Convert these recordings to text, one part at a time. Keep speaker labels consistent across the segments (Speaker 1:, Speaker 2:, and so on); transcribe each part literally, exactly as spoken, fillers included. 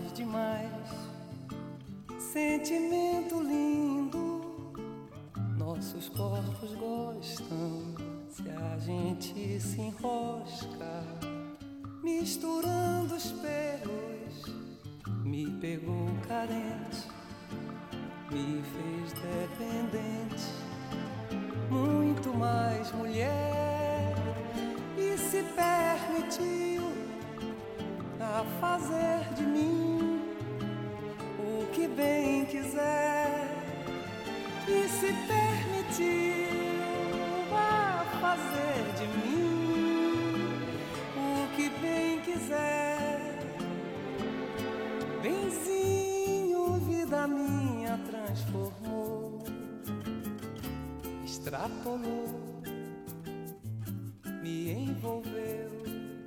Speaker 1: demais, demais. Sentimento lindo, nossos corpos gostam. Se a gente se enrosca, misturando os pelos, me pegou carente, me fez dependente, muito mais mulher, e se permitiu a fazer de mim o que bem quiser, e se permitiu a fazer de mim o que bem quiser. Benzinho, vida minha transformou, extrapolou, me envolveu.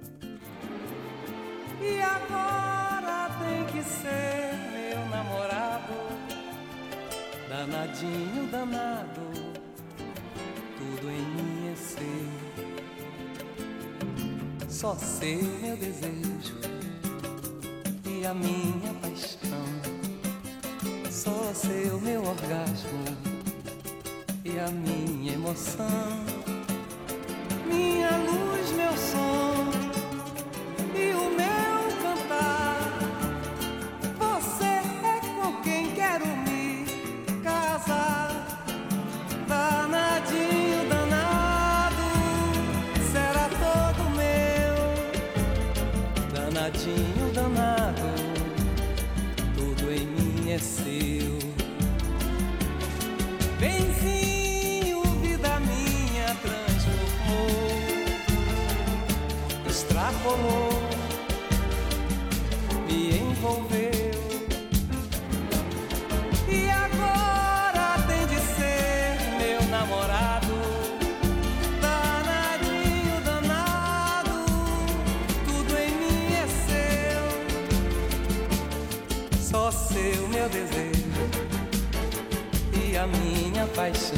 Speaker 1: E agora tem que ser meu namorado, danadinho, danado, tudo em mim é seu. Só seu meu desejo e a minha paixão, só seu meu orgasmo e a minha emoção, minha luz, meu som e o meu cantar. Você é com quem quero me casar. Danadinho, danado, será todo meu. Danadinho, danado, tudo em mim é seu. Benzinho, vida minha transformou, extrapolou, me envolveu. E agora tem de ser meu namorado, danadinho, danado, tudo em mim é seu. Só seu meu desejo e a minha paixão,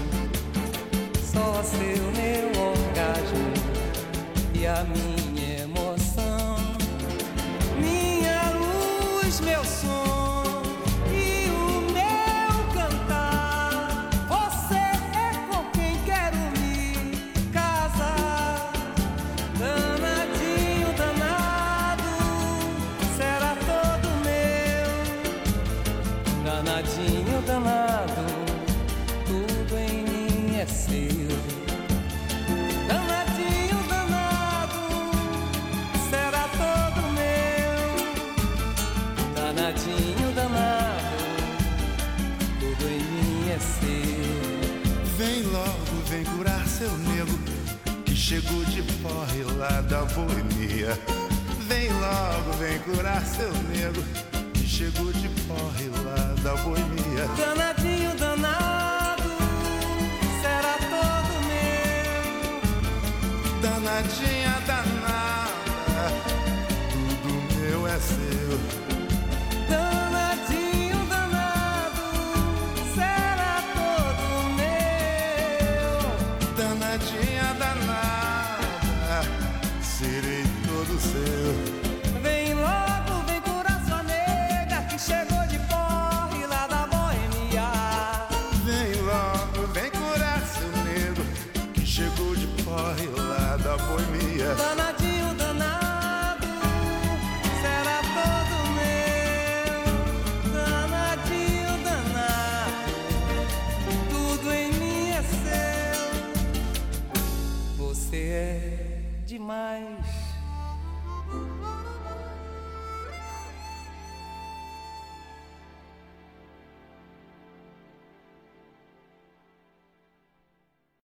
Speaker 1: só seu meu orgasmo e a minha emoção, minha luz, meu som e o meu cantar. Você é com quem quero me casar. Danadinho, danado, será todo meu. Danadinho, danado, tudo em mim é seu. Danadinho, danado, será todo meu. Danadinho, danado, tudo em mim é seu.
Speaker 2: Vem logo, vem curar seu nego, que chegou de porre lá da boemia. Vem logo, vem curar seu nego, que chegou de porre lá da boemia.
Speaker 1: Danadinho, danado, será todo meu.
Speaker 2: Danadinha, danada, tudo meu é seu.
Speaker 1: Danadinho, danado, será todo meu.
Speaker 2: Danadinha, danada, serei todo seu.
Speaker 1: Vem logo, vem curar sua nega, que chegou de porre lá da boemia.
Speaker 2: Vem logo, vem curar seu nego, que chegou de porre lá da boemia.
Speaker 1: Danadinho,